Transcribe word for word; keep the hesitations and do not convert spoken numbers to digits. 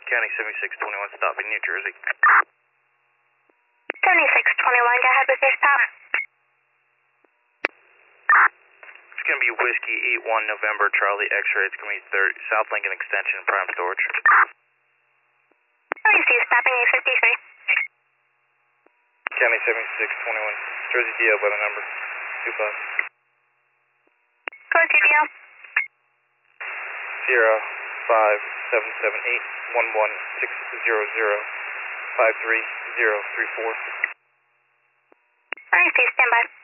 County seventy-six twenty-one, stopping New Jersey. seventy-six twenty-one, go ahead with your stop. It's going to be Whiskey eight one November Charlie X-ray. It's going to be thirty, South Lincoln Extension, Prime Storage. Oh, you see, stopping eight fifty-three. County seventy-six twenty-one, Jersey D L by the number two five. Go with your D L. Sierra five seven seven eight one one six zero zero five three zero three four. Oh, you see, stand by.